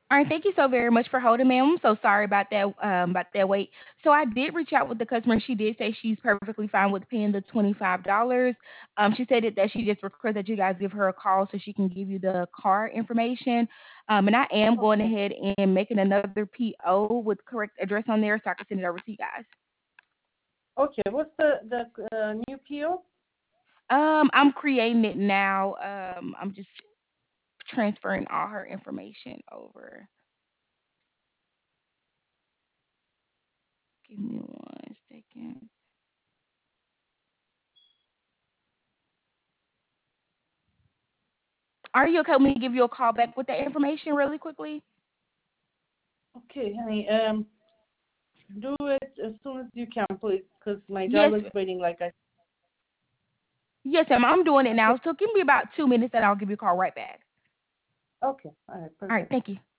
All right, thank you so very much for holding, ma'am. I'm so sorry about that wait. So I did reach out with the customer. She did say she's perfectly fine with paying the $25. She said that she just requested that you guys give her a call so she can give you the card information. And I am going Okay. ahead and making another PO with correct address on there so I can send it over to you guys. Okay. What's the new PO? I'm creating it now. I'm just transferring all her information over. Give me 1 second. Are you okay with me to give you a call back with that information really quickly? Okay, honey. Do it as soon as you can, please, because my Yes, job is waiting. Like I. yes, ma'am. I'm doing it Okay. now. So give me about 2 minutes and I'll give you a call right back. Okay. All right. All right, Perfect. thank you.